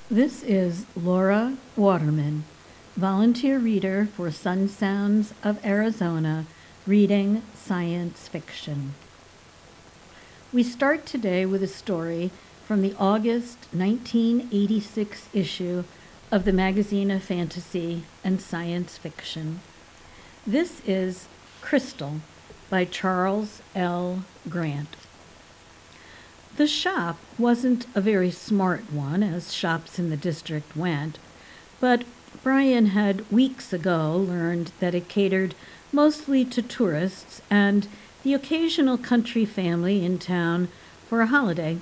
This is Laura Waterman, volunteer reader for Sun Sounds of Arizona, reading science fiction. We start today with a story from the August 1986 issue of the Magazine of Fantasy and Science Fiction. This is Crystal by Charles L. Grant. The shop wasn't a very smart one, as shops in the district went, but Brian had weeks ago learned that it catered mostly to tourists and the occasional country family in town for a holiday,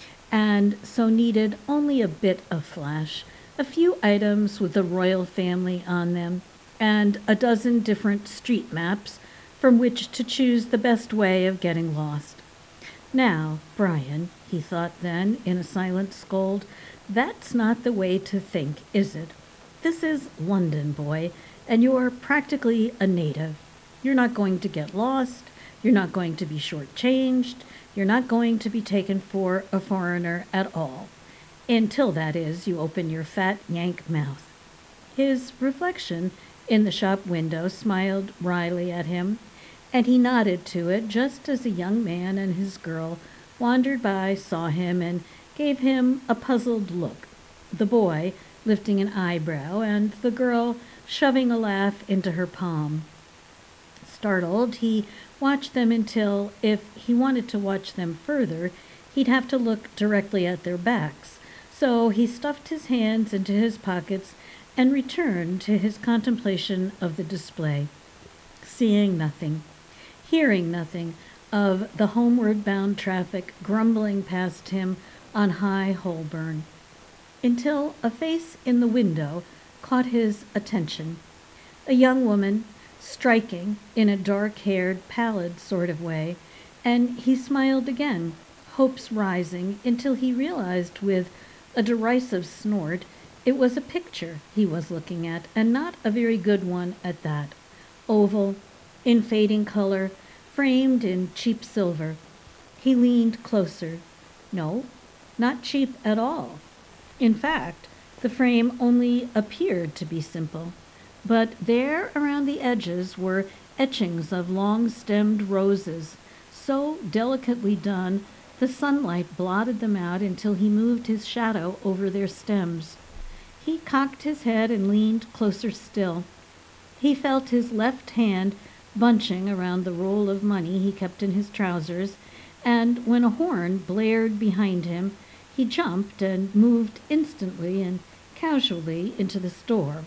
and so needed only a bit of flash, a few items with the royal family on them, and a dozen different street maps from which to choose the best way of getting lost. Now, Brian, he thought then, in a silent scold, that's not the way to think, is it? This is London, boy, and you're practically a native. You're not going to get lost. You're not going to be shortchanged. You're not going to be taken for a foreigner at all. Until, that is, you open your fat Yank mouth. His reflection in the shop window smiled wryly at him, and he nodded to it just as a young man and his girl wandered by, saw him, and gave him a puzzled look, the boy lifting an eyebrow and the girl shoving a laugh into her palm. Startled, he watched them until, if he wanted to watch them further, he'd have to look directly at their backs. So he stuffed his hands into his pockets and returned to his contemplation of the display, seeing nothing, hearing nothing of the homeward-bound traffic grumbling past him on High Holborn, until a face in the window caught his attention. A young woman, striking in a dark-haired, pallid sort of way, and he smiled again, hopes rising, until he realized with a derisive snort it was a picture he was looking at, and not a very good one at that. Oval, in fading color, framed in cheap silver. He leaned closer. No, not cheap at all. In fact, the frame only appeared to be simple, but there around the edges were etchings of long-stemmed roses, so delicately done the sunlight blotted them out until he moved his shadow over their stems. He cocked his head and leaned closer still. He felt his left hand bunching around the roll of money he kept in his trousers, and when a horn blared behind him, he jumped and moved instantly and casually into the store.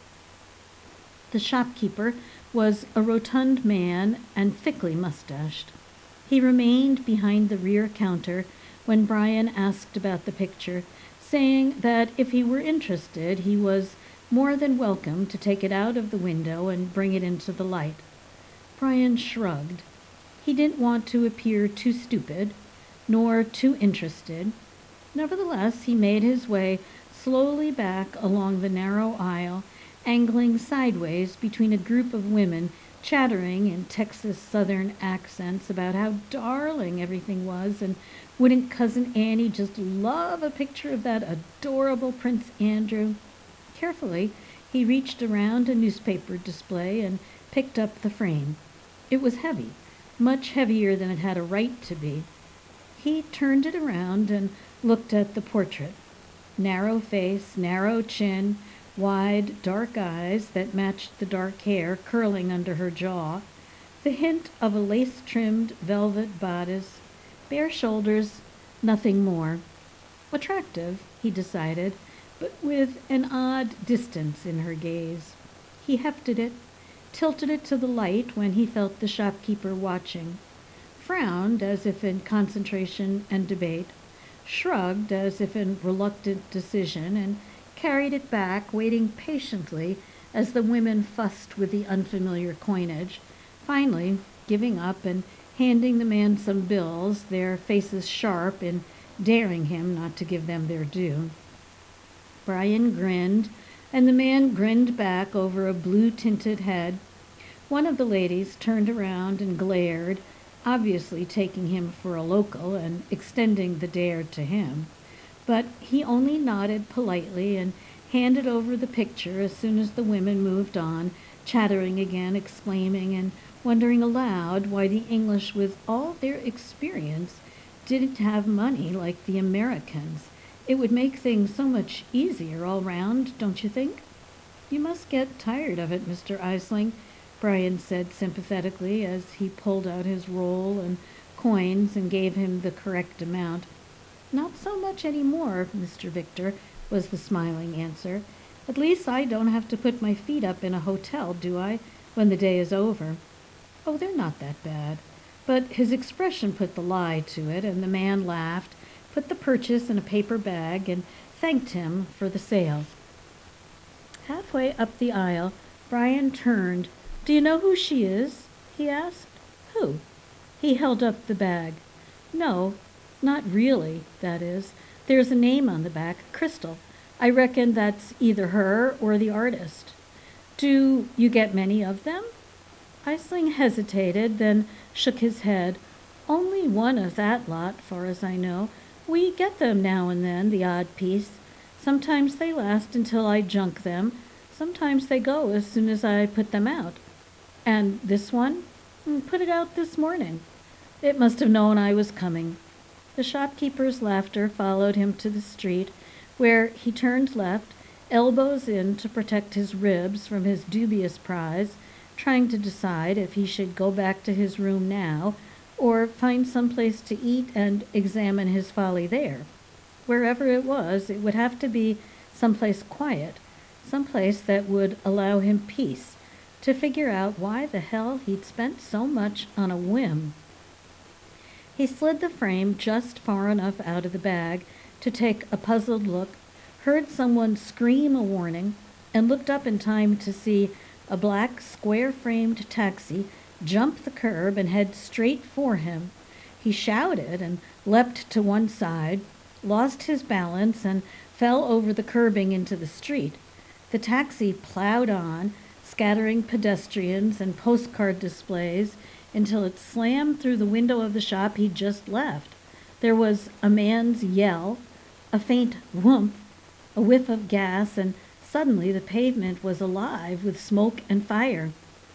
The shopkeeper was a rotund man and thickly mustached. He remained behind the rear counter when Brian asked about the picture, saying that if he were interested, he was more than welcome to take it out of the window and bring it into the light. Brian shrugged. He didn't want to appear too stupid, nor too interested. Nevertheless, he made his way slowly back along the narrow aisle, angling sideways between a group of women chattering in Texas Southern accents about how darling everything was, and wouldn't Cousin Annie just love a picture of that adorable Prince Andrew. Carefully, he reached around a newspaper display and picked up the frame. It was heavy, much heavier than it had a right to be. He turned it around and looked at the portrait. Narrow face, narrow chin, wide, dark eyes that matched the dark hair curling under her jaw, the hint of a lace-trimmed velvet bodice, bare shoulders, nothing more. Attractive, he decided, but with an odd distance in her gaze. He hefted it, tilted it to the light when he felt the shopkeeper watching, frowned as if in concentration and debate, shrugged as if in reluctant decision, and carried it back, waiting patiently as the women fussed with the unfamiliar coinage, finally giving up and handing the man some bills, their faces sharp in daring him not to give them their due. Brian grinned, and the man grinned back over a blue-tinted head. One of the ladies turned around and glared, obviously taking him for a local and extending the dare to him. But he only nodded politely and handed over the picture as soon as the women moved on, chattering again, exclaiming and wondering aloud why the English, with all their experience, didn't have money like the Americans. It would make things so much easier all round, don't you think? You must get tired of it, Mr. Eisling, Brian said sympathetically as he pulled out his roll and coins and gave him the correct amount. Not so much any more, Mr. Victor, was the smiling answer. At least I don't have to put my feet up in a hotel, do I, when the day is over? Oh, they're not that bad. But his expression put the lie to it, and the man laughed, put the purchase in a paper bag, and thanked him for the sale. Halfway up the aisle, Brian turned. Do you know who she is? He asked. Who? He held up the bag. No, not really, that is. There's a name on the back, Crystal. I reckon that's either her or the artist. Do you get many of them? Eisling hesitated, then shook his head. Only one of that lot, far as I know. We get them now and then, the odd piece. Sometimes they last until I junk them. Sometimes they go as soon as I put them out. And this one? Put it out this morning. It must have known I was coming. The shopkeeper's laughter followed him to the street, where he turned left, elbows in to protect his ribs from his dubious prize, trying to decide if he should go back to his room now or find some place to eat and examine his folly there. Wherever it was, it would have to be someplace quiet, someplace that would allow him peace, to figure out why the hell he'd spent so much on a whim. He slid the frame just far enough out of the bag to take a puzzled look, heard someone scream a warning, and looked up in time to see a black, square-framed taxi jump the curb and head straight for him. He shouted and leapt to one side, lost his balance, and fell over the curbing into the street. The taxi plowed on, scattering pedestrians and postcard displays until it slammed through the window of the shop he'd just left. There was a man's yell, a faint whoomp, a whiff of gas, and suddenly the pavement was alive with smoke and fire.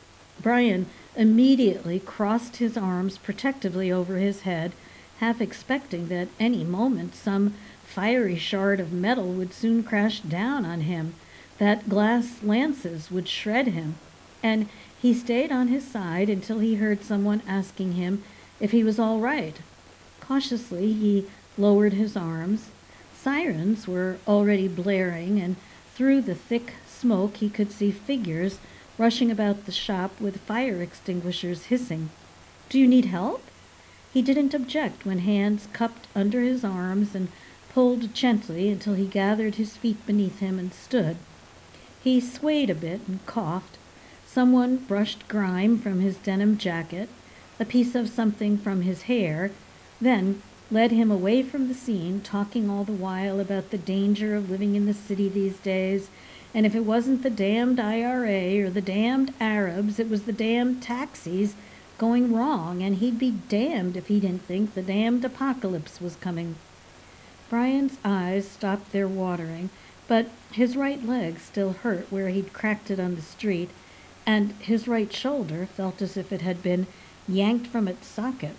Brian immediately crossed his arms protectively over his head, half expecting that any moment some fiery shard of metal would soon crash down on him, that glass lances would shred him, and he stayed on his side until he heard someone asking him if he was all right. Cautiously, he lowered his arms. Sirens were already blaring, and through the thick smoke he could see figures rushing about the shop with fire extinguishers hissing. Do you need help? He didn't object when hands cupped under his arms and pulled gently until he gathered his feet beneath him and stood. He swayed a bit and coughed. Someone brushed grime from his denim jacket, a piece of something from his hair, then led him away from the scene, talking all the while about the danger of living in the city these days, and if it wasn't the damned IRA or the damned Arabs, it was the damned taxis going wrong, and he'd be damned if he didn't think the damned apocalypse was coming. Brian's eyes stopped their watering, but his right leg still hurt where he'd cracked it on the street, and his right shoulder felt as if it had been yanked from its socket.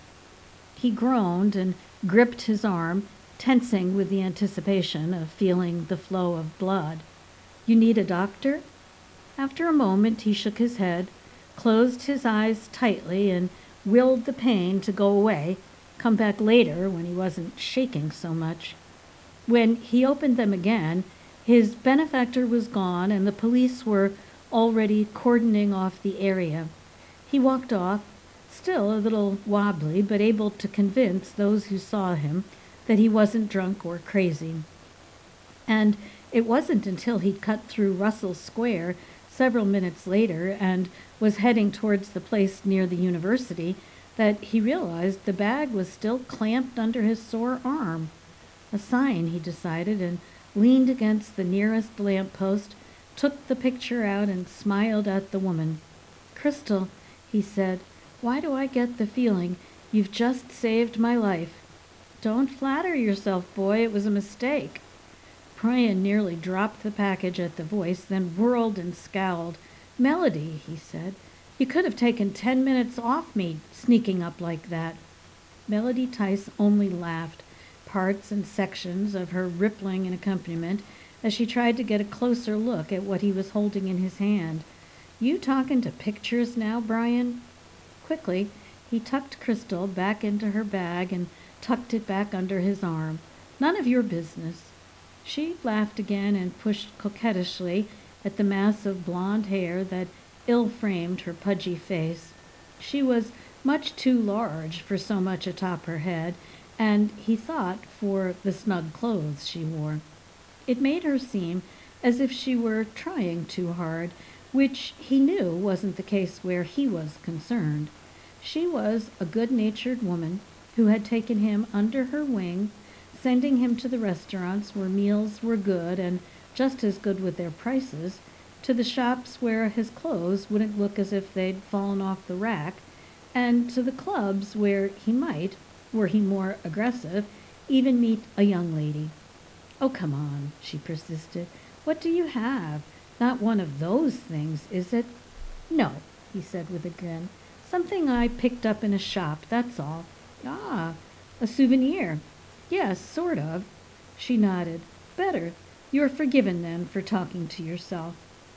He groaned and gripped his arm, tensing with the anticipation of feeling the flow of blood. You need a doctor? After a moment he shook his head, closed his eyes tightly, and willed the pain to go away, come back later when he wasn't shaking so much. When he opened them again, his benefactor was gone and the police were already cordoning off the area. He walked off, still a little wobbly, but able to convince those who saw him that he wasn't drunk or crazy. And it wasn't until he'd cut through Russell Square several minutes later and was heading towards the place near the university that he realized the bag was still clamped under his sore arm. A sign, he decided, and leaned against the nearest lamp-post, took the picture out and smiled at the woman. Crystal, he said, why do I get the feeling you've just saved my life? Don't flatter yourself, boy. It was a mistake. Brian nearly dropped the package at the voice, then whirled and scowled. Melody, he said, you could have taken 10 minutes off me sneaking up like that. Melody Tice only laughed, parts and sections of her rippling in accompaniment, as she tried to get a closer look at what he was holding in his hand. You talking to pictures now, Brian? Quickly, he tucked Crystal back into her bag and tucked it back under his arm. None of your business. She laughed again and pushed coquettishly at the mass of blonde hair that ill-framed her pudgy face. She was much too large for so much atop her head, and he thought for the snug clothes she wore. It made her seem as if she were trying too hard, which he knew wasn't the case where he was concerned. She was a good-natured woman who had taken him under her wing, sending him to the restaurants where meals were good and just as good with their prices, to the shops where his clothes wouldn't look as if they'd fallen off the rack, and to the clubs where he might, were he more aggressive, even meet a young lady. Oh, come on, she persisted. What do you have? Not one of those things, is it? No, he said with a grin. Something I picked up in a shop, that's all. Ah, a souvenir. Yes, sort of. She nodded. Better. You're forgiven, then, for talking to yourself.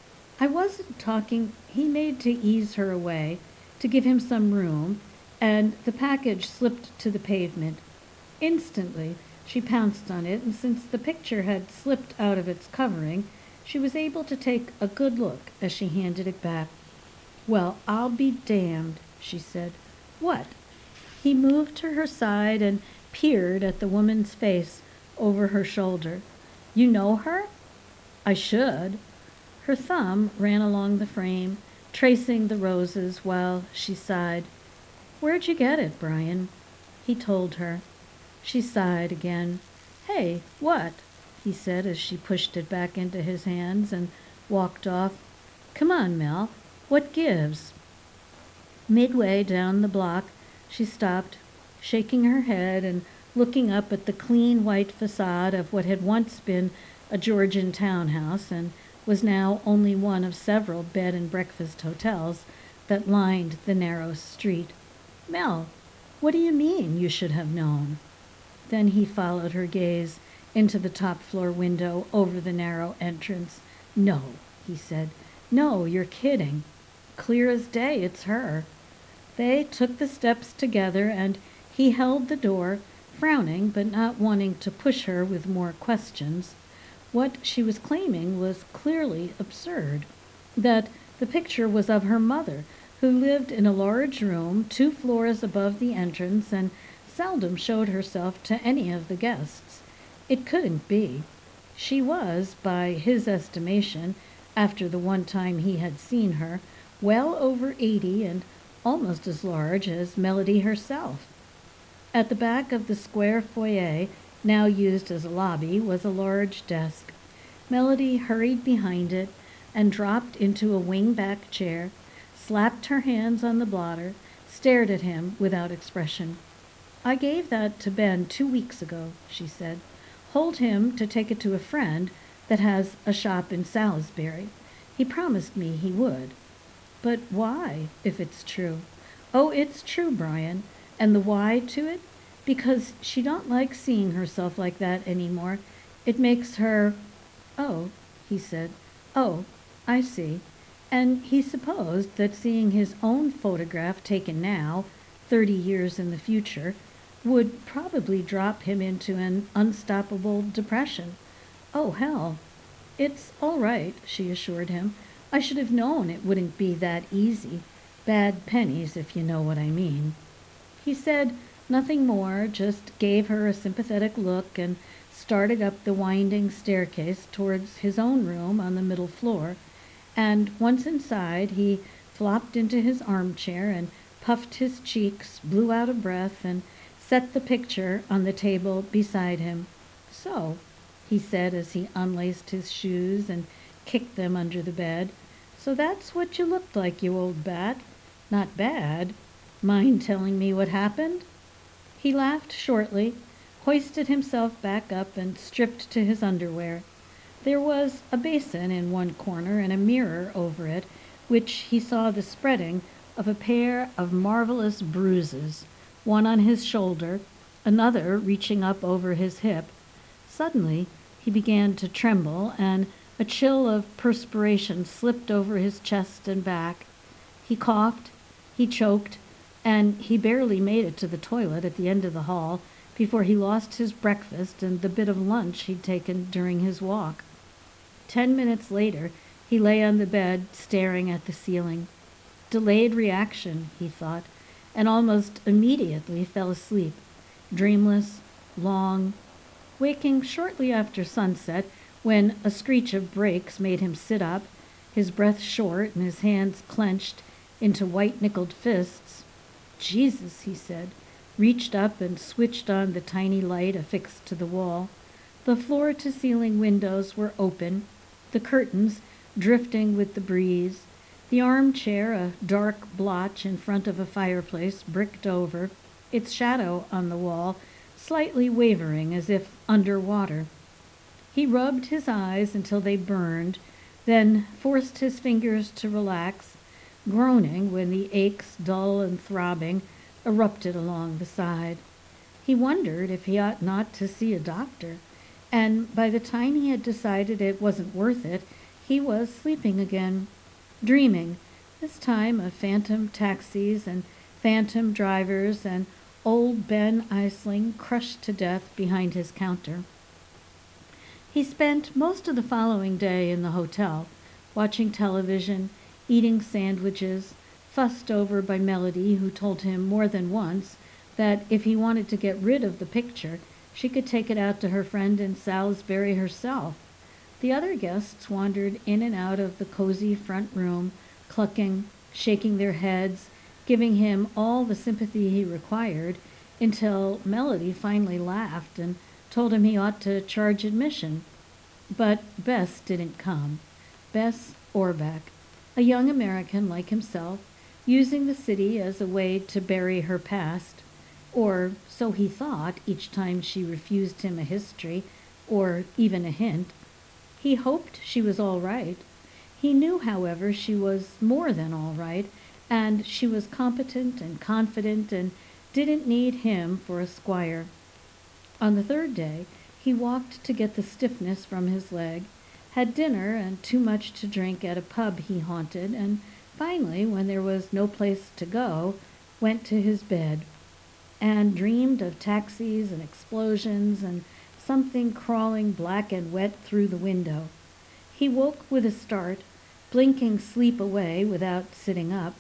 I wasn't talking. He made to ease her away, to give him some room, and the package slipped to the pavement. Instantly, she pounced on it, and since the picture had slipped out of its covering, she was able to take a good look as she handed it back. Well, I'll be damned, she said. What? He moved to her side and peered at the woman's face over her shoulder. You know her? I should. Her thumb ran along the frame, tracing the roses while she sighed. Where'd you get it, Brian? He told her. She sighed again. Hey, what? He said as she pushed it back into his hands and walked off. Come on, Mel. What gives? Midway down the block, she stopped, shaking her head and looking up at the clean white facade of what had once been a Georgian townhouse and was now only one of several bed and breakfast hotels that lined the narrow street. Mel, what do you mean you should have known? Then he followed her gaze into the top floor window over the narrow entrance. No, he said. No, you're kidding. Clear as day, it's her. They took the steps together, and he held the door, frowning but not wanting to push her with more questions. What she was claiming was clearly absurd, that the picture was of her mother, who lived in a large room 2 floors above the entrance and seldom showed herself to any of the guests. It couldn't be. She was, by his estimation, after the one time he had seen her, well over 80 and almost as large as Melody herself. At the back of the square foyer, now used as a lobby, was a large desk. Melody hurried behind it and dropped into a wing-back chair, slapped her hands on the blotter, stared at him without expression. I gave that to Ben 2 weeks ago, she said. Hold him to take it to a friend that has a shop in Salisbury. He promised me he would. But why, if it's true? Oh, it's true, Brian. And the why to it? Because she don't like seeing herself like that anymore. It makes her... Oh, he said. Oh, I see. And he supposed that seeing his own photograph taken now, 30 years in the future, would probably drop him into an unstoppable depression. Oh, hell. It's all right, she assured him. I should have known it wouldn't be that easy. Bad pennies, if you know what I mean. He said nothing more, just gave her a sympathetic look and started up the winding staircase towards his own room on the middle floor. And once inside, he flopped into his armchair and puffed his cheeks, blew out a breath, and set the picture on the table beside him. So, he said as he unlaced his shoes and kicked them under the bed, so that's what you looked like, you old bat. Not bad. Mind telling me what happened? He laughed shortly, hoisted himself back up and stripped to his underwear. There was a basin in one corner and a mirror over it, which he saw the spreading of a pair of marvelous bruises, one on his shoulder, another reaching up over his hip. Suddenly he began to tremble, and a chill of perspiration slipped over his chest and back. He coughed, he choked, and he barely made it to the toilet at the end of the hall before he lost his breakfast and the bit of lunch he'd taken during his walk. 10 minutes later, he lay on the bed staring at the ceiling. Delayed reaction, he thought, and almost immediately fell asleep, dreamless, long, waking shortly after sunset when a screech of brakes made him sit up, his breath short and his hands clenched into white-nickeled fists. Jesus, he said, reached up and switched on the tiny light affixed to the wall. The floor-to-ceiling windows were open, the curtains drifting with the breeze, the armchair a dark blotch in front of a fireplace bricked over, its shadow on the wall slightly wavering as if under water. He rubbed his eyes until they burned, then forced his fingers to relax, groaning when the aches, dull and throbbing, erupted along the side. He wondered if he ought not to see a doctor, and by the time he had decided it wasn't worth it, he was sleeping again, dreaming, this time of phantom taxis and phantom drivers and old Ben Eisling crushed to death behind his counter. He spent most of the following day in the hotel, watching television, eating sandwiches, fussed over by Melody, who told him more than once that if he wanted to get rid of the picture, she could take it out to her friend in Salisbury herself. The other guests wandered in and out of the cozy front room, clucking, shaking their heads, giving him all the sympathy he required, until Melody finally laughed and told him he ought to charge admission. But Bess didn't come. Bess Orbeck, a young American like himself, using the city as a way to bury her past, or so he thought each time she refused him a history or even a hint. He hoped she was all right. He knew, however, she was more than all right, and she was competent and confident and didn't need him for a squire. On the third day, he walked to get the stiffness from his leg, had dinner and too much to drink at a pub he haunted, and finally, when there was no place to go, went to his bed and dreamed of taxis and explosions and something crawling black and wet through the window. He woke with a start, blinking sleep away without sitting up.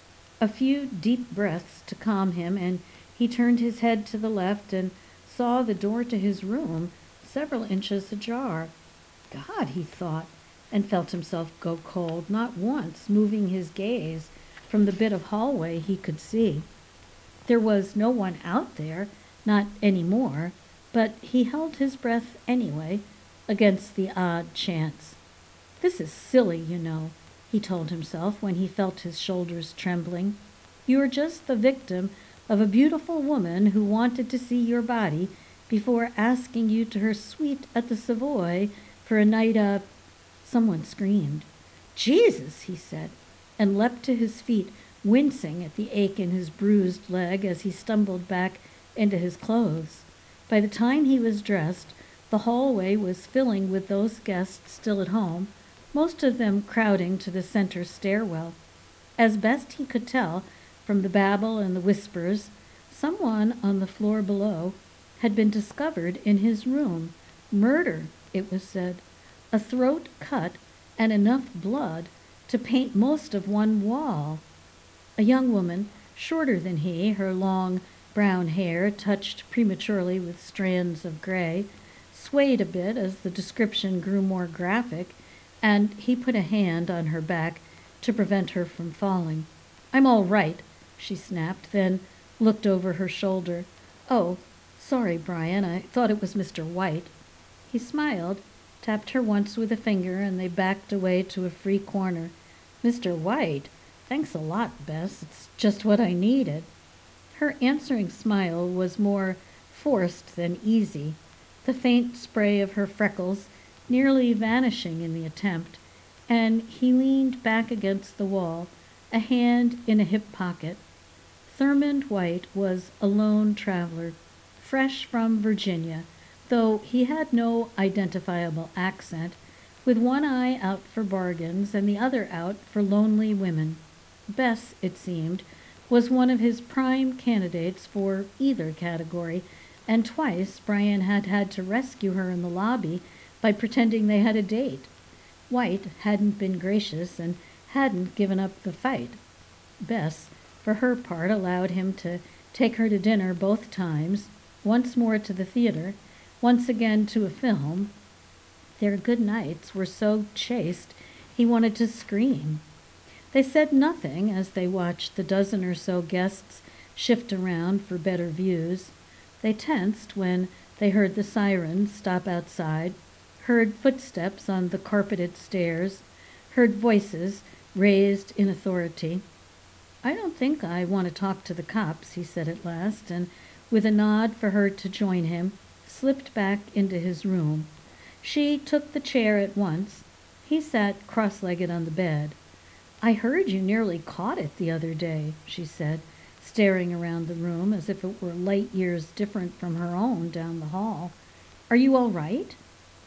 A few deep breaths to calm him, and he turned his head to the left and saw the door to his room several inches ajar. God, he thought, and felt himself go cold, not once moving his gaze from the bit of hallway he could see. There was no one out there, not any more, but he held his breath anyway, against the odd chance. This is silly, you know, he told himself when he felt his shoulders trembling. You are just the victim of a beautiful woman who wanted to see your body before asking you to her suite at the Savoy for a night of... Someone screamed. Jesus, he said, and leapt to his feet, wincing at the ache in his bruised leg as he stumbled back into his clothes. By the time he was dressed, the hallway was filling with those guests still at home, most of them crowding to the center stairwell. As best he could tell from the babble and the whispers, someone on the floor below had been discovered in his room. Murder, it was said. A throat cut and enough blood to paint most of one wall. A young woman, shorter than he, her long brown hair touched prematurely with strands of gray, swayed a bit as the description grew more graphic, and he put a hand on her back to prevent her from falling. I'm all right, she snapped, then looked over her shoulder. Oh, sorry, Brian, I thought it was Mr. White. He smiled, tapped her once with a finger, and they backed away to a free corner. Mr. White? Thanks a lot, Bess. It's just what I needed. Her answering smile was more forced than easy, the faint spray of her freckles nearly vanishing in the attempt, and he leaned back against the wall, a hand in a hip pocket. Thurmond White was a lone traveler, fresh from Virginia, though he had no identifiable accent, with one eye out for bargains and the other out for lonely women. Bess, it seemed, was one of his prime candidates for either category, and twice Brian had had to rescue her in the lobby by pretending they had a date. White hadn't been gracious and hadn't given up the fight. Bess, for her part, allowed him to take her to dinner both times, once more to the theater, once again to a film. Their good nights were so chaste he wanted to scream. They said nothing as they watched the dozen or so guests shift around for better views. They tensed when they heard the sirens stop outside, heard footsteps on the carpeted stairs, heard voices raised in authority. "I don't think I want to talk to the cops," he said at last, and with a nod for her to join him, slipped back into his room. She took the chair at once. He sat cross-legged on the bed. "I heard you nearly caught it the other day," she said, staring around the room as if it were light years different from her own down the hall. "Are you all right?"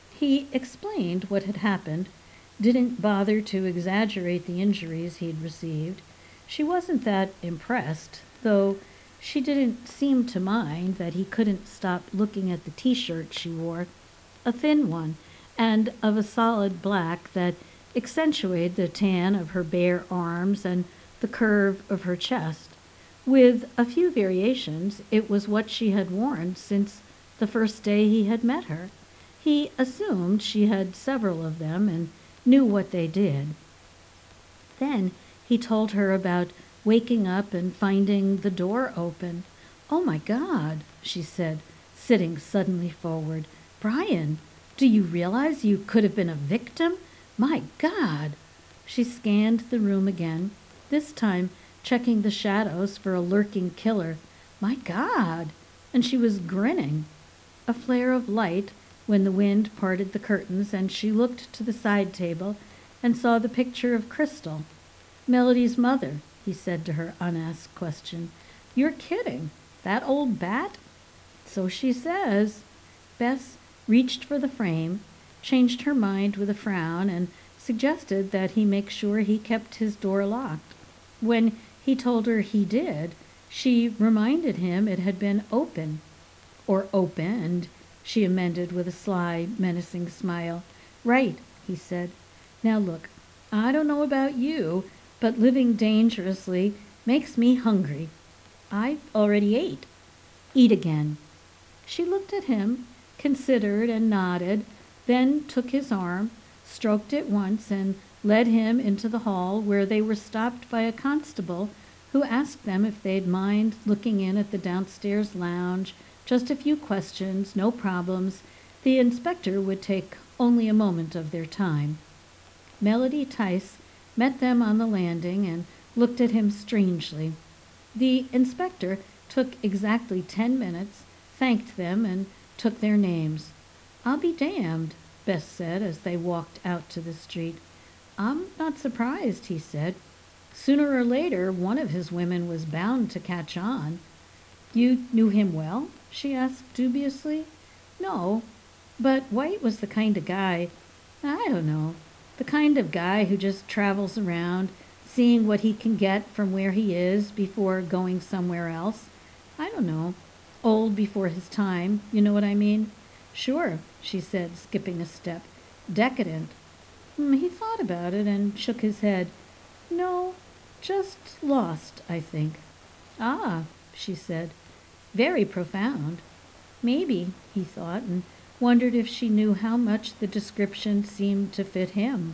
He explained what had happened, didn't bother to exaggerate the injuries he'd received. She wasn't that impressed, though she didn't seem to mind that he couldn't stop looking at the T-shirt she wore, a thin one, and of a solid black that accentuated the tan of her bare arms and the curve of her chest. With a few variations, it was what she had worn since the first day he had met her. He assumed she had several of them and knew what they did. Then he told her about waking up and finding the door open. "Oh, my God," she said, sitting suddenly forward. "Brian, do you realize you could have been a victim? My God!" She scanned the room again, this time checking the shadows for a lurking killer. "My God!" And she was grinning. A flare of light when the wind parted the curtains, and she looked to the side table and saw the picture of Crystal. "Melody's mother," he said to her unasked question. "You're kidding. That old bat?" "So she says." Bess reached for the frame, changed her mind with a frown, and suggested that he make sure he kept his door locked. When he told her he did, she reminded him it had been open. "Or opened," she amended with a sly, menacing smile. "Right," he said. "Now look, I don't know about you, but living dangerously makes me hungry. I already ate." "Eat again." She looked at him, considered and nodded, then took his arm, stroked it once, and led him into the hall, where they were stopped by a constable who asked them if they'd mind looking in at the downstairs lounge. Just a few questions, no problems. The inspector would take only a moment of their time. Melody Tice met them on the landing and looked at him strangely. The inspector took exactly 10 minutes, thanked them, and took their names. "I'll be damned," Bess said as they walked out to the street. "I'm not surprised," he said. "Sooner or later, one of his women was bound to catch on." "You knew him well?" she asked dubiously. "No, but White was the kind of guy, I don't know, the kind of guy who just travels around, seeing what he can get from where he is before going somewhere else. I don't know, old before his time, you know what I mean?" "Sure," she said, skipping a step. "Decadent." He thought about it and shook his head. "No, just lost, I think." "Ah," she said. "Very profound." Maybe, he thought, and wondered if she knew how much the description seemed to fit him.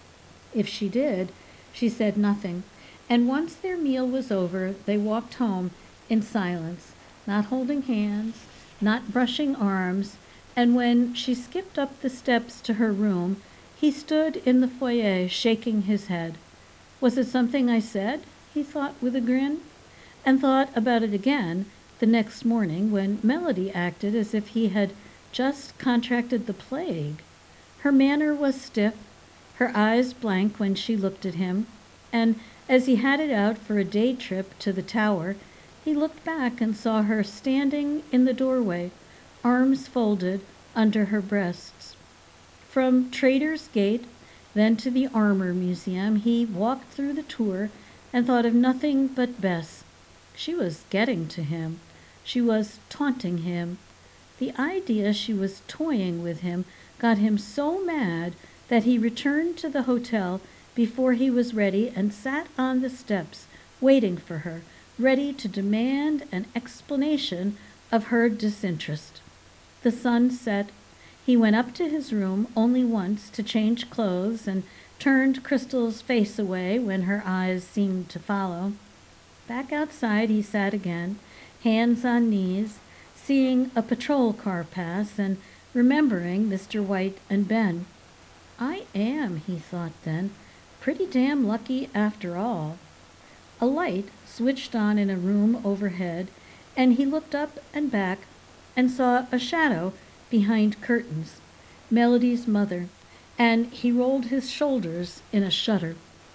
If she did, she said nothing, and once their meal was over, they walked home in silence, not holding hands, not brushing arms, and when she skipped up the steps to her room, he stood in the foyer shaking his head. "Was it something I said?" he thought with a grin, and thought about it again The next morning, when Melody acted as if he had just contracted the plague, her manner was stiff, her eyes blank when she looked at him, and as he had it out for a day trip to the tower, he looked back and saw her standing in the doorway, arms folded under her breasts. From Trader's Gate, then to the Armor Museum, he walked through the tour and thought of nothing but Bess. She was getting to him. She was taunting him. The idea she was toying with him got him so mad that he returned to the hotel before he was ready and sat on the steps waiting for her, ready to demand an explanation of her disinterest. The sun set. He went up to his room only once to change clothes and turned Crystal's face away when her eyes seemed to follow. Back outside he sat again, hands on knees, seeing a patrol car pass and remembering Mr. White and Ben. I am, he thought then, pretty damn lucky after all. A light switched on in a room overhead, and he looked up and back and saw a shadow behind curtains, Melody's mother, and he rolled his shoulders in a shudder.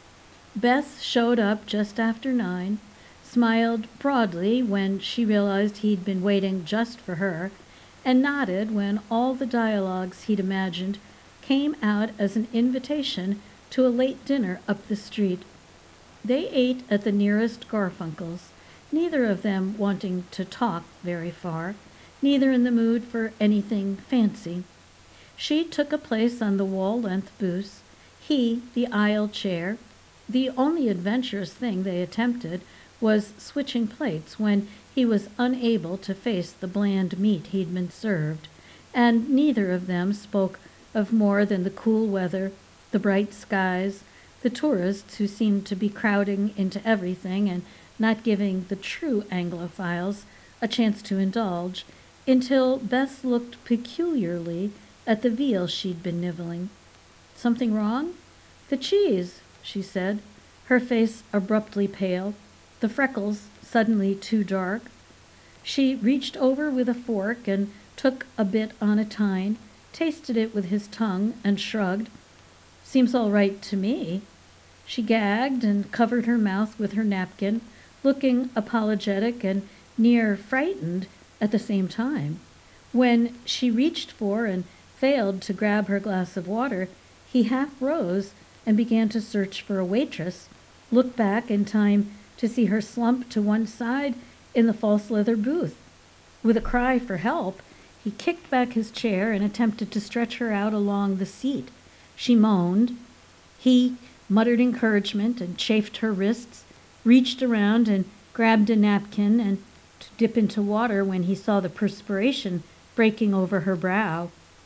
Bess showed up just after 9, smiled broadly when she realized he'd been waiting just for her, and nodded when all the dialogues he'd imagined came out as an invitation to a late dinner up the street. They ate at the nearest Garfunkel's, neither of them wanting to talk very far, neither in the mood for anything fancy. She took a place on the wall-length booth, he the aisle chair. The only adventurous thing they attempted was switching plates when he was unable to face the bland meat he'd been served, and neither of them spoke of more than the cool weather, the bright skies, the tourists who seemed to be crowding into everything and not giving the true Anglophiles a chance to indulge, until Bess looked peculiarly at the veal she'd been nibbling. Something wrong? The cheese, she said, her face abruptly pale, the freckles suddenly too dark. She reached over with a fork and took a bit on a tine, tasted it with his tongue, and shrugged. Seems all right to me. She gagged and covered her mouth with her napkin, looking apologetic and near frightened at the same time. When she reached for and failed to grab her glass of water, he half rose and began to search for a waitress, looked back in time to see her slump to one side in the false leather booth. With a cry for help, he kicked back his chair and attempted to stretch her out along the seat. She moaned. He muttered encouragement and chafed her wrists, reached around and grabbed a napkin and to dip into water when he saw the perspiration breaking over her brow.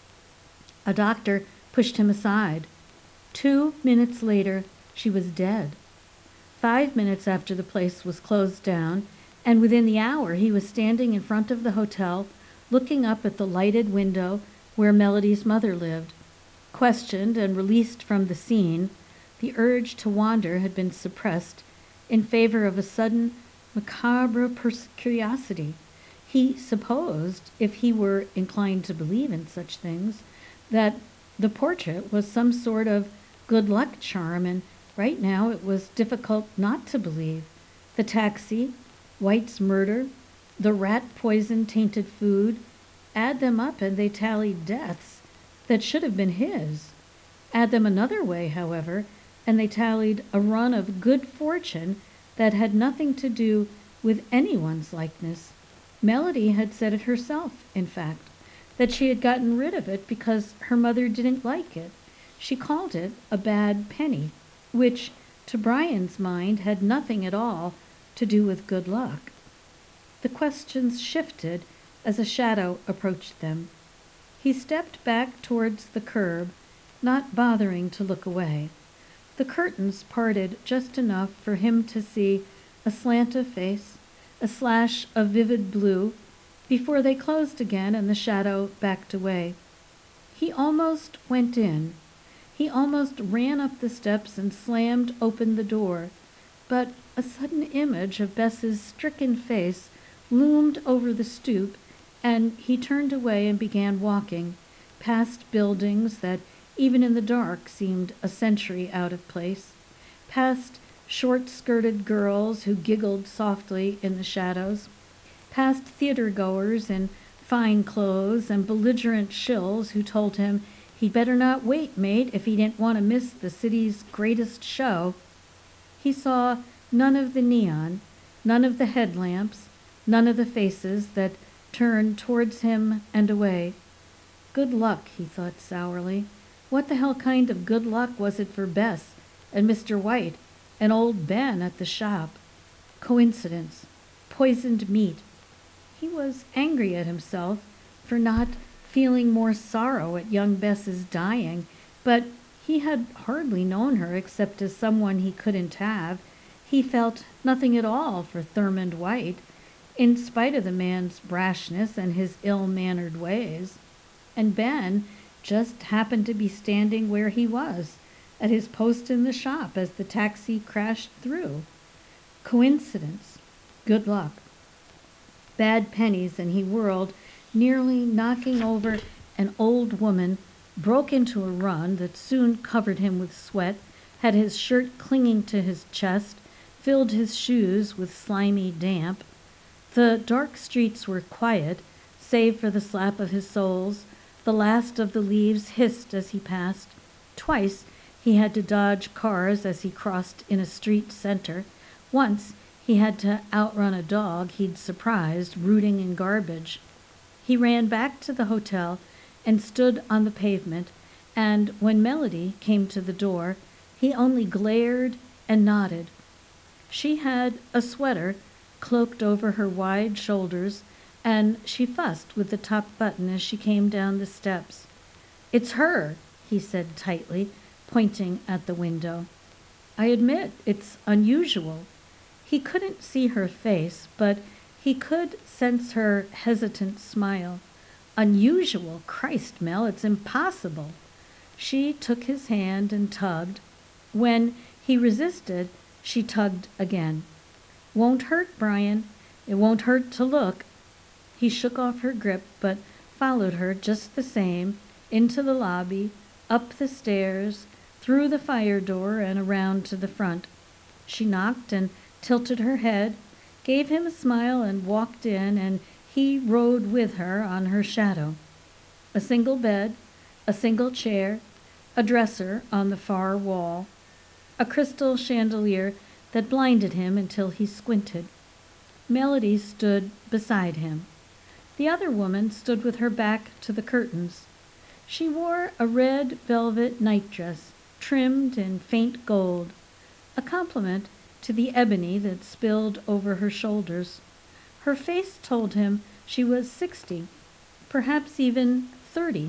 A doctor pushed him aside. 2 minutes later, she was dead. 5 minutes after the place was closed down, and within the hour he was standing in front of the hotel, looking up at the lighted window where Melody's mother lived. Questioned and released from the scene, the urge to wander had been suppressed in favor of a sudden macabre curiosity. He supposed, if he were inclined to believe in such things, that the portrait was some sort of good luck charm, and right now it was difficult not to believe. The taxi, White's murder, the rat poison tainted food, add them up and they tallied deaths that should have been his. Add them another way, however, and they tallied a run of good fortune that had nothing to do with anyone's likeness. Melody had said it herself, in fact, that she had gotten rid of it because her mother didn't like it. She called it a bad penny, which, to Brian's mind, had nothing at all to do with good luck. The questions shifted as a shadow approached them. He stepped back towards the curb, not bothering to look away. The curtains parted just enough for him to see a slant of face, a slash of vivid blue, before they closed again and the shadow backed away. He almost went in. He almost ran up the steps and slammed open the door, but a sudden image of Bess's stricken face loomed over the stoop, and he turned away and began walking, past buildings that even in the dark seemed a century out of place, past short-skirted girls who giggled softly in the shadows, past theater-goers in fine clothes and belligerent shills who told him he'd better not wait, mate, if he didn't want to miss the city's greatest show. He saw none of the neon, none of the headlamps, none of the faces that turned towards him and away. Good luck, he thought sourly. What the hell kind of good luck was it for Bess and Mr. White and old Ben at the shop? Coincidence. Poisoned meat. He was angry at himself for not feeling more sorrow at young Bess's dying, but he had hardly known her except as someone he couldn't have. He felt nothing at all for Thurmond White, in spite of the man's brashness and his ill-mannered ways. And Ben just happened to be standing where he was, at his post in the shop as the taxi crashed through. Coincidence. Good luck. Bad pennies, and he whirled, nearly knocking over an old woman, broke into a run that soon covered him with sweat, had his shirt clinging to his chest, filled his shoes with slimy damp. The dark streets were quiet, save for the slap of his soles. The last of the leaves hissed as he passed. Twice he had to dodge cars as he crossed in a street center. Once he had to outrun a dog he'd surprised rooting in garbage. He ran back to the hotel and stood on the pavement, and when Melody came to the door, he only glared and nodded. She had a sweater cloaked over her wide shoulders, and she fussed with the top button as she came down the steps. "It's her," he said tightly, pointing at the window. "I admit it's unusual." He couldn't see her face, but he could sense her hesitant smile. "Unusual? Christ, Mel, it's impossible." She took his hand and tugged. When he resisted, she tugged again. "Won't hurt, Brian. It won't hurt to look." He shook off her grip, but followed her just the same, into the lobby, up the stairs, through the fire door, and around to the front. She knocked and tilted her head, gave him a smile, and walked in, and he rode with her on her shadow. A single bed, a single chair, a dresser on the far wall, a crystal chandelier that blinded him until he squinted. Melody stood beside him. The other woman stood with her back to the curtains. She wore a red velvet nightdress, trimmed in faint gold, a complement to the ebony that spilled over her shoulders. Her face told him she was 60, perhaps even 30.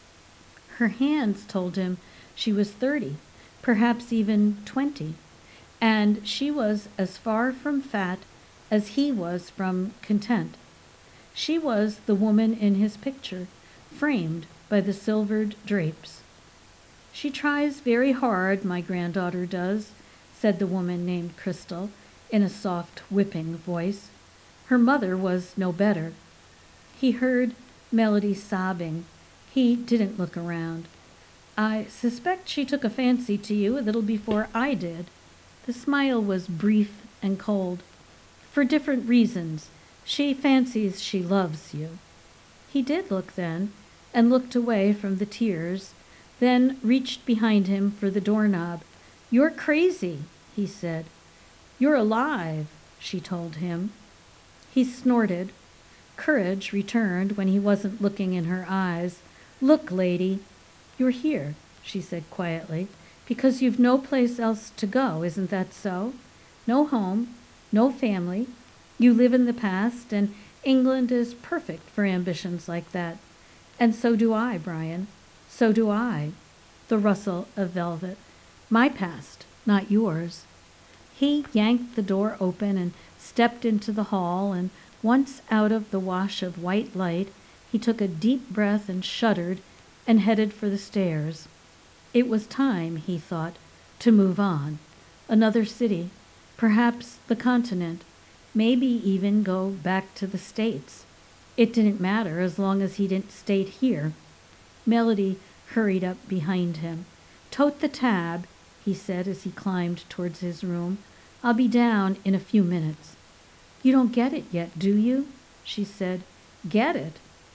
Her hands told him she was 30, perhaps even 20, and she was as far from fat as he was from content. She was the woman in his picture, framed by the silvered drapes. "She tries very hard, my granddaughter does," said the woman named Crystal, in a soft, whipping voice. Her mother was no better. He heard Melody sobbing. He didn't look around. "I suspect she took a fancy to you a little before I did." The smile was brief and cold. "For different reasons. She fancies she loves you." He did look then, and looked away from the tears, then reached behind him for the doorknob. "You're crazy," he said. "You're alive," she told him. He snorted. Courage returned when he wasn't looking in her eyes. "Look, lady." "You're here," she said quietly, "because you've no place else to go, isn't that so? No home, no family. You live in the past, and England is perfect for ambitions like that. And so do I, Brian. So do I." The rustle of velvet. "My past, not yours." He yanked the door open and stepped into the hall, and once out of the wash of white light, he took a deep breath and shuddered and headed for the stairs. It was time, he thought, to move on. Another city, perhaps the continent. maybe even go back to the States. It didn't matter as long as he didn't stay here. Melody hurried up behind him. "Tote the tab," he said as he climbed towards his room. "I'll be down in a few minutes." "You don't get it yet, do you?" she said. "Get it?"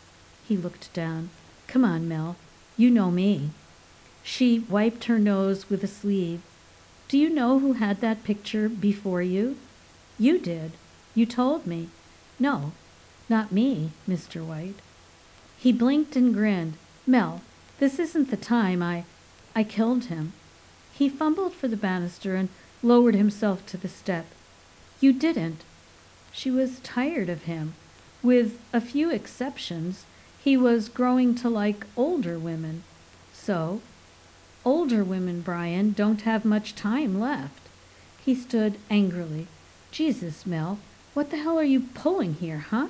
He looked down. "Come on, Mel. You know me." She wiped her nose with a sleeve. "Do you know who had that picture before you?" "You did. You told me." "No, not me, Mr. White." He blinked and grinned. "Mel, this isn't the time. I killed him." He fumbled for the banister and lowered himself to the step. "You didn't." She was tired of him. With a few exceptions, he was growing to like older women. So, older women, Brian, don't have much time left. He stood angrily. "Jesus, Mel, what the hell are you pulling here, huh?"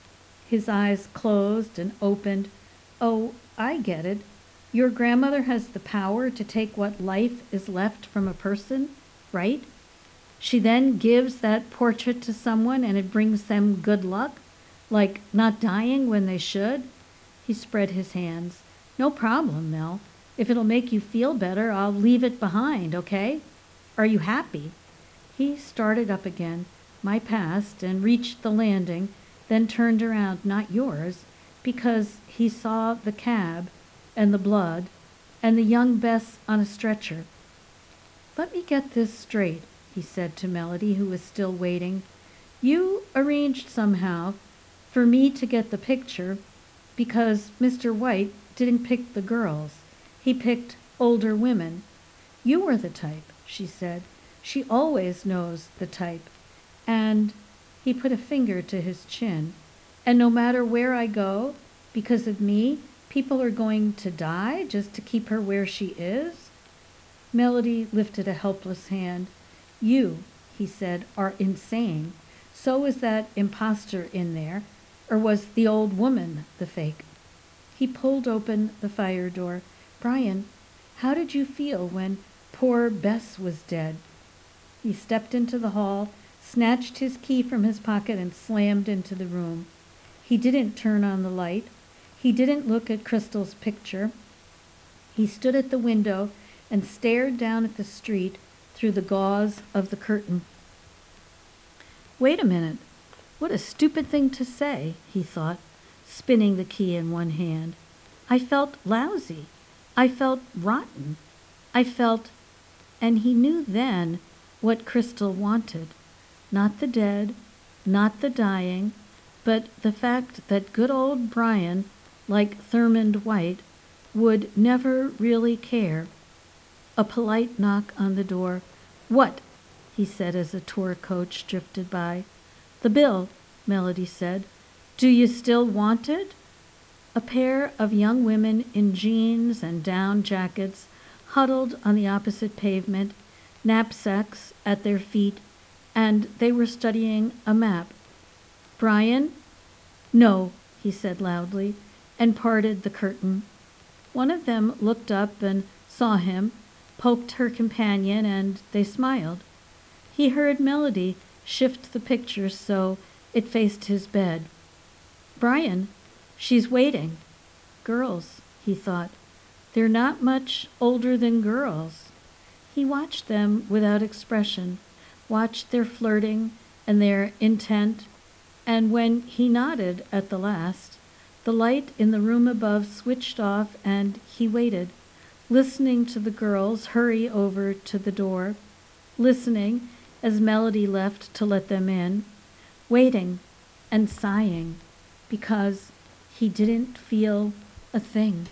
His eyes closed and opened. "Oh, I get it. Your grandmother has the power to take what life is left from a person, right? She then gives that portrait to someone and it brings them good luck, like not dying when they should." He spread his hands. "No problem, Mel. If it'll make you feel better, I'll leave it behind, okay? Are you happy?" He started up again, "My past," and reached the landing, then turned around. "Not yours," because he saw the cab and the blood and the young Bess on a stretcher. "Let me get this straight," he said to Melody, who was still waiting. "You arranged somehow for me to get the picture because Mr. White didn't pick the girls. He picked older women. You were the type," she said. "She always knows the type. And," he put a finger to his chin, "and no matter where I go, because of me, people are going to die just to keep her where she is?" Melody lifted a helpless hand. "You," he said, "are insane. So is that imposter in there. Or was the old woman the fake?" He pulled open the fire door. "Brian, how did you feel when poor Bess was dead?" He stepped into the hall, snatched his key from his pocket, and slammed into the room. He didn't turn on the light. He didn't look at Crystal's picture. He stood at the window and stared down at the street through the gauze of the curtain. "Wait a minute. What a stupid thing to say," he thought, spinning the key in one hand. "I felt lousy. I felt rotten. I felt—" And he knew then what Crystal wanted. Not the dead, not the dying, but the fact that good old Brian, like Thurmond White, would never really care. A polite knock on the door. "What?" he said as a tour coach drifted by. "The bill," Melody said. "Do you still want it?" A pair of young women in jeans and down jackets huddled on the opposite pavement, knapsacks at their feet, and they were studying a map. "Brian?" "No," he said loudly, and parted the curtain. One of them looked up and saw him, poked her companion, and they smiled. He heard Melody shift the picture so it faced his bed. "Brian, she's waiting." Girls, he thought. They're not much older than girls. He watched them without expression, watched their flirting and their intent, and when he nodded at the last, the light in the room above switched off and he waited, listening to the girls hurry over to the door, listening as Melody left to let them in, waiting and sighing because he didn't feel a thing.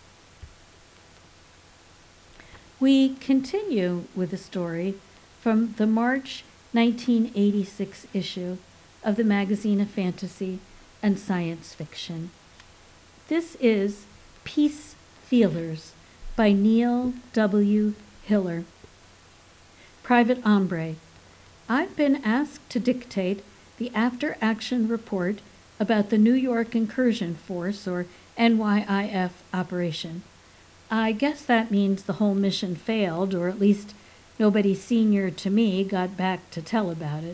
We continue with a story from the March 1986 issue of the Magazine of Fantasy and Science Fiction. This is Peace Feelers by Neil W. Hiller. Private Ombre. I've been asked to dictate the after-action report about the New York Incursion Force, or NYIF, operation. I guess that means the whole mission failed, or at least nobody senior to me got back to tell about it.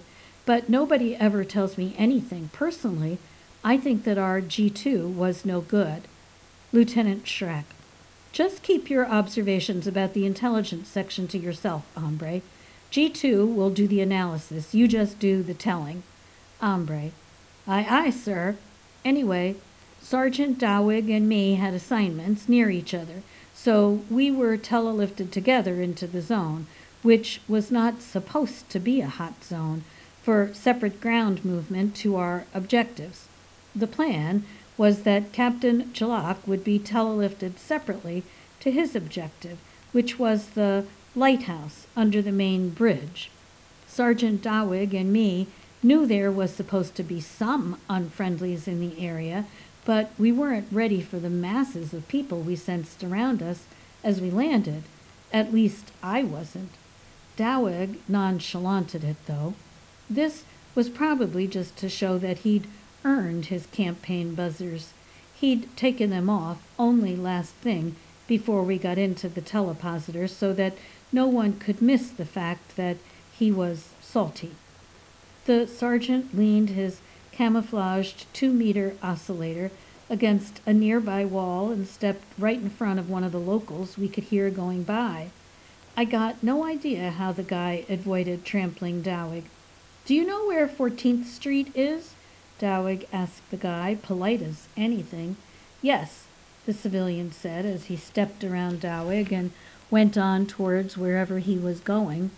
but nobody ever tells me anything. Personally, I think that our G2 was no good. Lieutenant Schreck: just keep your observations about the intelligence section to yourself, hombre. G2 will do the analysis. You just do the telling. Hombre: aye, aye, sir. Anyway, Sergeant Dowig and me had assignments near each other, so we were telelifted together into the zone, which was not supposed to be a hot zone, for separate ground movement to our objectives. The plan was that Captain Jalak would be telelifted separately to his objective, which was the lighthouse under the main bridge. Sergeant Dowig and me knew there was supposed to be some unfriendlies in the area, but we weren't ready for the masses of people we sensed around us as we landed. At least I wasn't. Dowig nonchalanted it, though. This was probably just to show that he'd earned his campaign buzzers. He'd taken them off only last thing before we got into the telepositor so that no one could miss the fact that he was salty. The sergeant leaned his camouflaged 2-meter oscillator against a nearby wall and stepped right in front of one of the locals we could hear going by. I got no idea how the guy avoided trampling Dowig. "Do you know where 14th Street is?" Dowig asked the guy, polite as anything. "Yes," the civilian said as he stepped around Dowig and went on towards wherever he was going.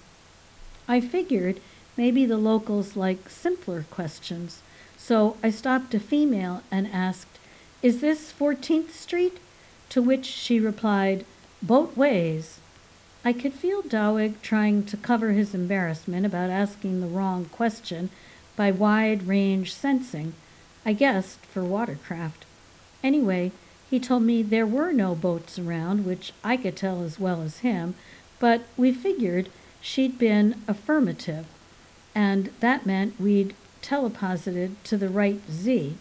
I figured maybe the locals like simpler questions, so I stopped a female and asked, "Is this 14th Street?" To which she replied, "Both ways." I could feel Dowig trying to cover his embarrassment about asking the wrong question by wide-range sensing, I guessed for watercraft. Anyway, he told me there were no boats around, which I could tell as well as him, but we figured she'd been affirmative, and that meant we'd teleposited to the right Z.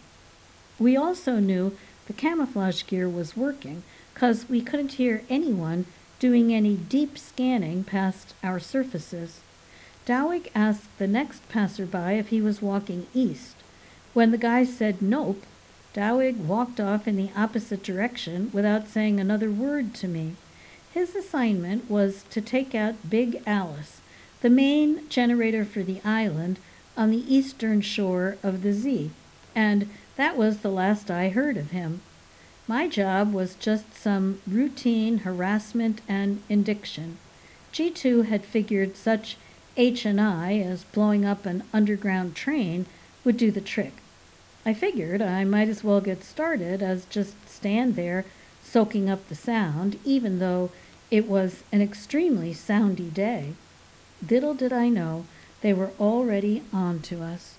We also knew the camouflage gear was working, 'cause we couldn't hear anyone doing any deep scanning past our surfaces. Dowig asked the next passerby if he was walking east. When the guy said nope, Dowig walked off in the opposite direction without saying another word to me. His assignment was to take out Big Alice, the main generator for the island on the eastern shore of the Z, and that was the last I heard of him. My job was just some routine harassment and indiction. G2 had figured such H&I as blowing up an underground train would do the trick. I figured I might as well get started as just stand there soaking up the sound, even though it was an extremely soundy day. Little did I know they were already on to us.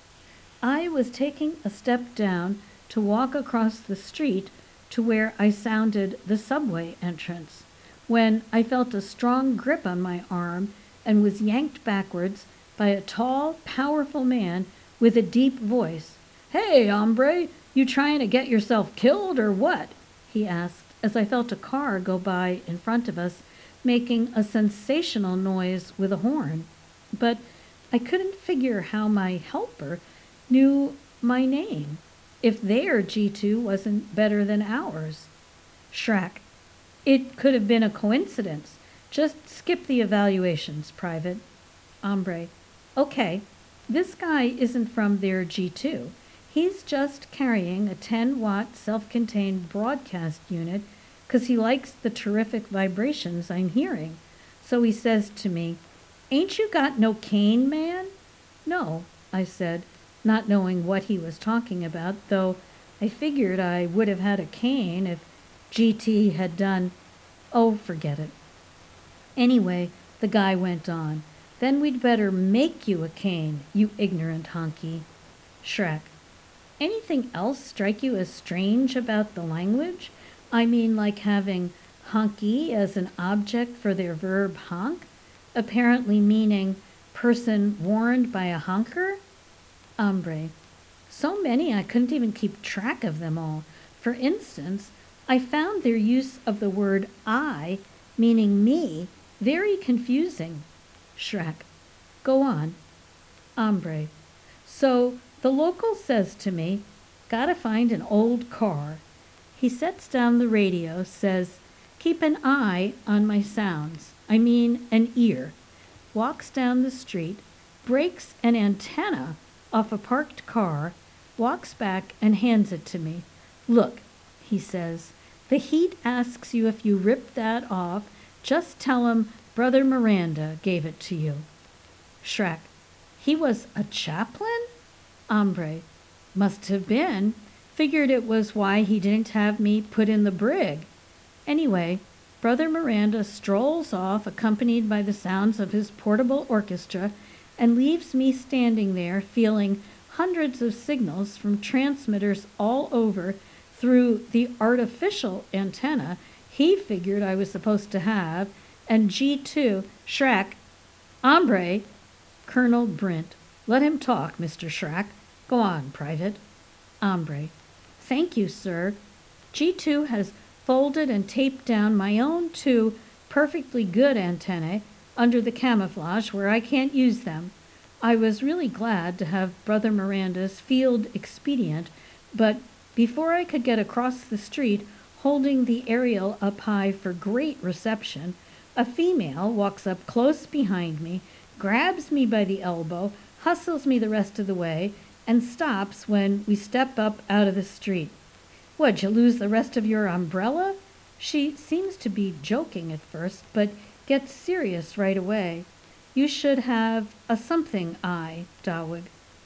I was taking a step down to walk across the street to where I sounded the subway entrance, when I felt a strong grip on my arm and was yanked backwards by a tall, powerful man with a deep voice. "Hey, hombre, you trying to get yourself killed or what?" he asked as I felt a car go by in front of us, making a sensational noise with a horn. But I couldn't figure how my helper knew my name, if their G2 wasn't better than ours. Schreck: "It could have been a coincidence. Just skip the evaluations, Private." Hombre: "Okay, this guy isn't from their G2. He's just carrying a 10-watt self-contained broadcast unit 'cause he likes the terrific vibrations I'm hearing. So he says to me, 'Ain't you got no cane, man?' 'No,' I said, not knowing what he was talking about, though I figured I would have had a cane if GT had done. Oh, forget it. Anyway, the guy went on, 'Then we'd better make you a cane, you ignorant honky.'" Schreck: "Anything else strike you as strange about the language? I mean, like having honky as an object for their verb honk, apparently meaning person warned by a honker?" Hombre: "So many I couldn't even keep track of them all. For instance, I found their use of the word I, meaning me, very confusing." Schreck: "Go on." Hombre: So the local says to me, gotta find an old car. He sets down the radio, says, keep an eye on my sounds. I mean an ear. Walks down the street, breaks an antenna off a parked car, walks back and hands it to me. Look, he says, the heat asks you if you rip that off. Just tell him Brother Miranda gave it to you. Shrek: he was a chaplain? Hombre: must have been. Figured it was why he didn't have me put in the brig. Anyway, Brother Miranda strolls off, accompanied by the sounds of his portable orchestra, and leaves me standing there feeling hundreds of signals from transmitters all over through the artificial antenna he figured I was supposed to have, and G2, Shrek, hombre, Colonel Brent. Let him talk, Mr. Shrek. Go on, Private. Hombre: thank you, sir. G2 has folded and taped down my own two perfectly good antennae under the camouflage where I can't use them. I was really glad to have Brother Miranda's field expedient, but before I could get across the street holding the aerial up high for great reception, a female walks up close behind me, grabs me by the elbow, hustles me the rest of the way, and stops when we step up out of the street. What'd you lose the rest of your umbrella? She seems to be joking at first, but gets serious right away. You should have a something eye, Dawood.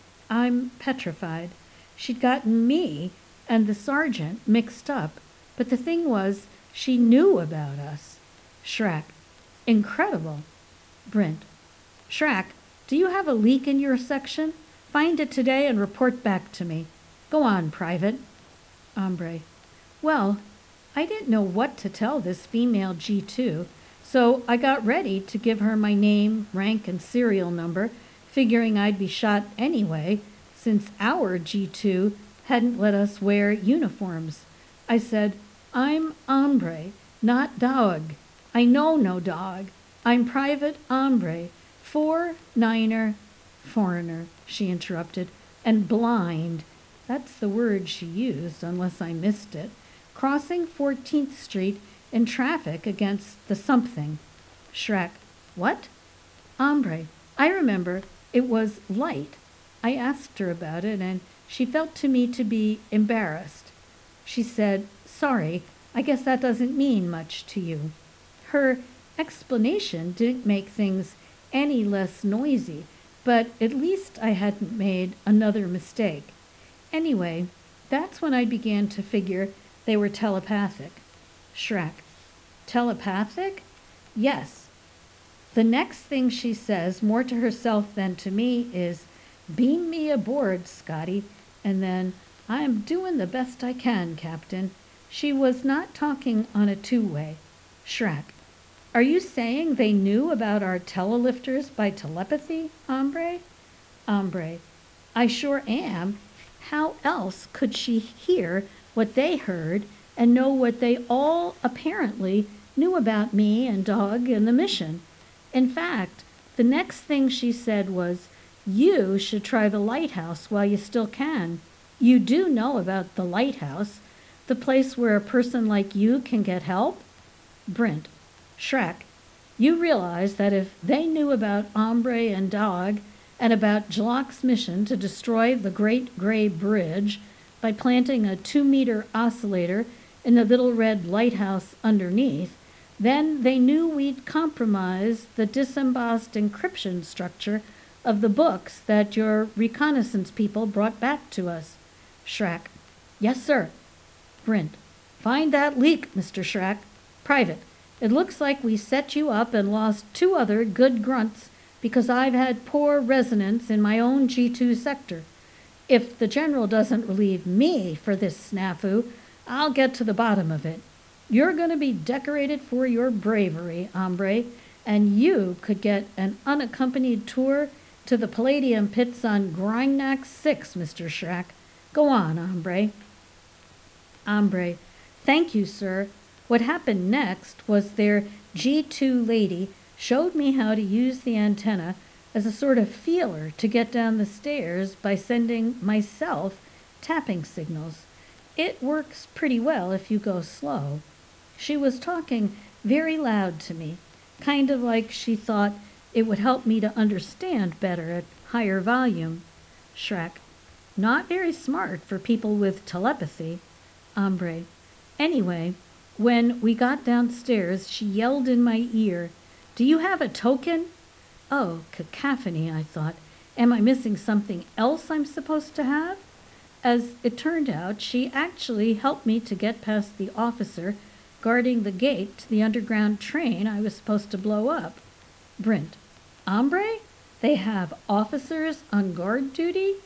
I'm petrified. She'd gotten me and the sergeant mixed up, but the thing was, she knew about us. Shrek: incredible. Brent: Shrek, do you have a leak in your section? Find it today and report back to me. Go on, Private. Hombre: well, I didn't know what to tell this female G2, so I got ready to give her my name, rank, and serial number, figuring I'd be shot anyway, since our G2 hadn't let us wear uniforms. I said, I'm hombre, not dog. I know no dog. I'm Private Hombre, 4-9er, foreigner, she interrupted, and blind. That's the word she used, unless I missed it. Crossing 14th Street in traffic against the something. Shrek: what? Hombre: I remember. It was light. I asked her about it, and she felt to me to be embarrassed. She said, sorry, I guess that doesn't mean much to you. Her explanation didn't make things any less noisy, but at least I hadn't made another mistake. Anyway, that's when I began to figure they were telepathic. Shrek: telepathic? Yes. The next thing she says, more to herself than to me, is, beam me aboard, Scotty, and then, I'm doing the best I can, Captain. She was not talking on a two-way. Shrek: are you saying they knew about our telelifters by telepathy, hombre? Hombre: I sure am. How else could she hear what they heard and know what they all apparently knew about me and Dog and the mission? In fact, the next thing she said was, you should try the lighthouse while you still can. You do know about the lighthouse, the place where a person like you can get help? Brent: Shrek, you realize that if they knew about Hombre and Dog and about Jalok's mission to destroy the Great Gray Bridge by planting a 2-meter oscillator in the little red lighthouse underneath, then they knew we'd compromise the disembossed encryption structure of the books that your reconnaissance people brought back to us. Shrek: yes, sir. Brent: find that leak, Mr. Shrek. Private: it looks like we set you up and lost 2 other good grunts because I've had poor resonance in my own G2 sector. If the general doesn't relieve me for this snafu, I'll get to the bottom of it. You're going to be decorated for your bravery, hombre, and you could get an unaccompanied tour to the Palladium pits on Grindnack 6, Mr. Shrek. Go on, hombre. Hombre: thank you, sir. What happened next was their G2 lady showed me how to use the antenna, as a sort of feeler to get down the stairs by sending myself tapping signals. It works pretty well if you go slow. She was talking very loud to me, kind of like she thought it would help me to understand better at higher volume. Shrek: not very smart for people with telepathy. Ombre: anyway, when we got downstairs, she yelled in my ear, "Do you have a token?" Oh, cacophony, I thought. Am I missing something else I'm supposed to have? As it turned out, she actually helped me to get past the officer guarding the gate to the underground train I was supposed to blow up. Brent: Ombre? They have officers on guard duty?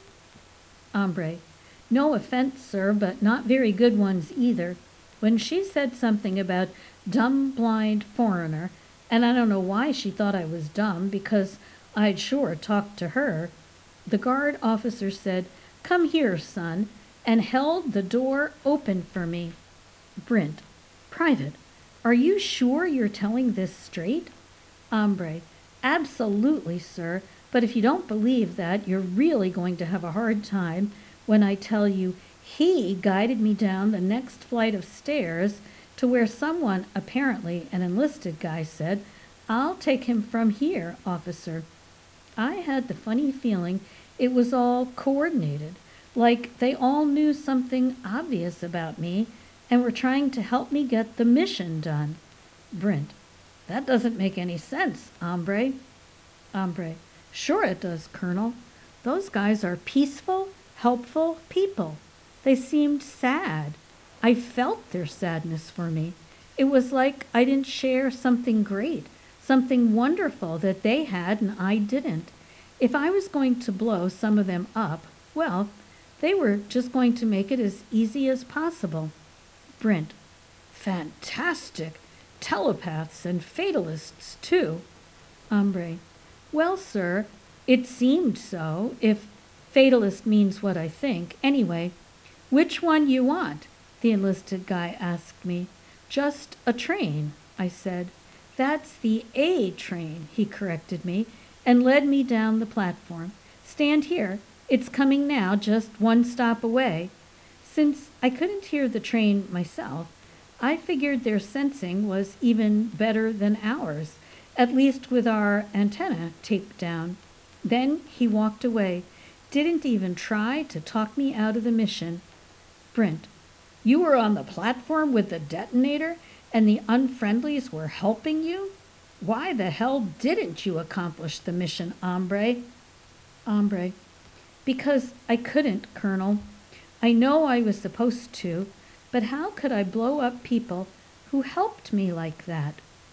Ombre: no offense, sir, but not very good ones either. When she said something about dumb, blind foreigner, and I don't know why she thought I was dumb, because I'd sure talked to her, the guard officer said, "Come here, son," and held the door open for me. Brent: Private, are you sure you're telling this straight? Ombre: absolutely, sir, but if you don't believe that, you're really going to have a hard time when I tell you he guided me down the next flight of stairs to where someone, apparently an enlisted guy, said, "I'll take him from here, officer." I had the funny feeling it was all coordinated, like they all knew something obvious about me and were trying to help me get the mission done. Brent: that doesn't make any sense, Ombre. Ombre: sure it does, Colonel. Those guys are peaceful, helpful people. They seemed sad. I felt their sadness for me. It was like I didn't share something great, something wonderful that they had and I didn't. If I was going to blow some of them up, well, they were just going to make it as easy as possible. Brent: fantastic. Telepaths and fatalists, too. Ombre: well, sir, it seemed so, if fatalist means what I think. Anyway, which one you want? The enlisted guy asked me. Just a train, I said. That's the A train, he corrected me, and led me down the platform. Stand here. It's coming now, just one stop away. Since I couldn't hear the train myself, I figured their sensing was even better than ours, at least with our antenna taped down. Then he walked away, didn't even try to talk me out of the mission. Brent: you were on the platform with the detonator and the unfriendlies were helping you? Why the hell didn't you accomplish the mission, Ombre? Ombre: because I couldn't, Colonel. I know I was supposed to, but how could I blow up people who helped me like that?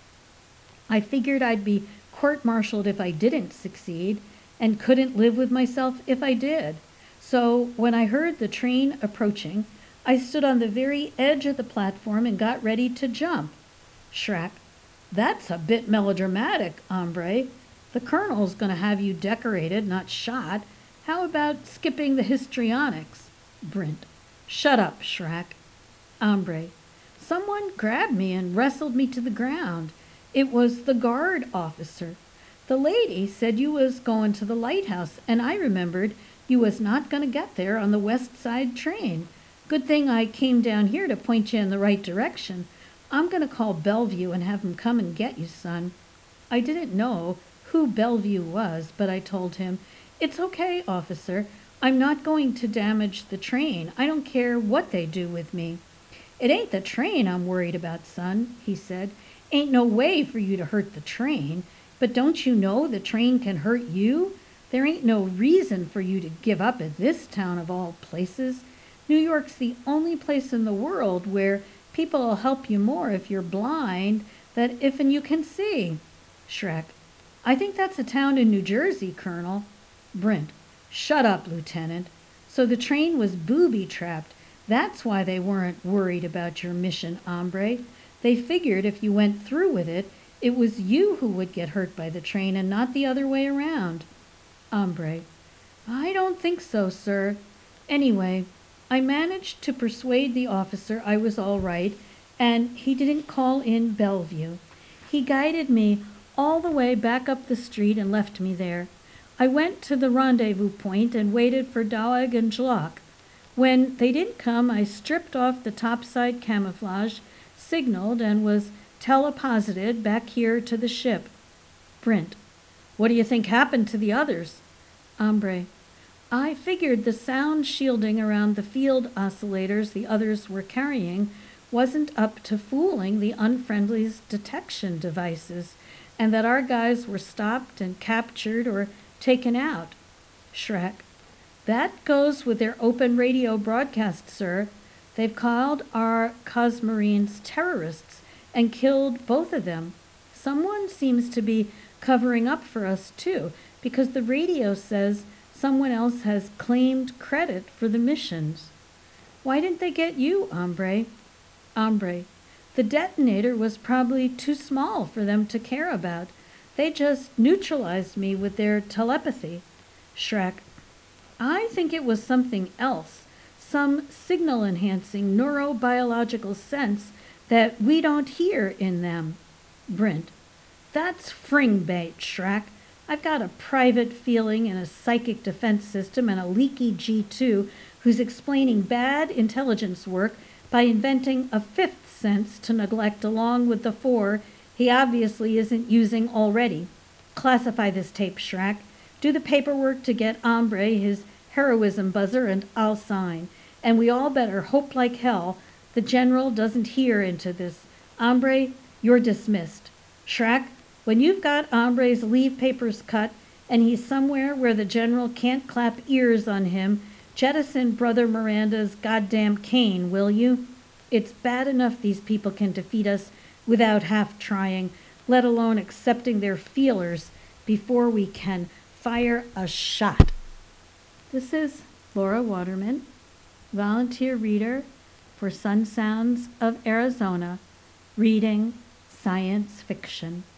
I figured I'd be court-martialed if I didn't succeed, and couldn't live with myself if I did. So when I heard the train approaching, I stood on the very edge of the platform and got ready to jump. Shrek: that's a bit melodramatic, Ombre. The colonel's going to have you decorated, not shot. How about skipping the histrionics? Brent: shut up, Shrek. Ombre: someone grabbed me and wrestled me to the ground. It was the guard officer. The lady said you was going to the lighthouse, and I remembered you was not going to get there on the west side train. Good thing I came down here to point you in the right direction. I'm going to call Bellevue and have him come and get you, son. I didn't know who Bellevue was, but I told him, "It's okay, officer. I'm not going to damage the train. I don't care what they do with me." "It ain't the train I'm worried about, son," he said. "Ain't no way for you to hurt the train. But don't you know the train can hurt you? There ain't no reason for you to give up at this town of all places. New York's the only place in the world where people will help you more if you're blind than if and you can see." Shrek: I think that's a town in New Jersey, Colonel. Brent: shut up, Lieutenant. So the train was booby-trapped. That's why they weren't worried about your mission, Ombre. They figured if you went through with it, it was you who would get hurt by the train and not the other way around. Ombre: I don't think so, sir. Anyway, I managed to persuade the officer I was all right, and he didn't call in Bellevue. He guided me all the way back up the street and left me there. I went to the rendezvous point and waited for Doeg and Jlock. When they didn't come, I stripped off the topside camouflage, signaled, and was teleposited back here to the ship. Brent, what do you think happened to the others? Hombre, I figured the sound shielding around the field oscillators the others were carrying wasn't up to fooling the unfriendly's detection devices, and that our guys were stopped and captured or taken out. Shrek, that goes with their open radio broadcast, sir. They've called our Cosmarines terrorists and killed both of them. Someone seems to be covering up for us, too, because the radio says someone else has claimed credit for the missions. Why didn't they get you, Hombre? Hombre, the detonator was probably too small for them to care about. They just neutralized me with their telepathy. Shrek, I think it was something else, some signal-enhancing neurobiological sense that we don't hear in them. Brent, that's fringbait, Shrek. I've got a private feeling and a psychic defense system and a leaky G2 who's explaining bad intelligence work by inventing a fifth sense to neglect along with the four he obviously isn't using already. Classify this tape, Shrek. Do the paperwork to get Hombre his heroism buzzer, and I'll sign. And we all better hope like hell the general doesn't hear into this. Hombre, you're dismissed. Shrek, when you've got Hombre's leave papers cut and he's somewhere where the general can't clap ears on him, jettison Brother Miranda's goddamn cane, will you? It's bad enough these people can defeat us without half trying, let alone accepting their feelers before we can fire a shot. This is Laura Waterman, volunteer reader for Sun Sounds of Arizona, reading science fiction.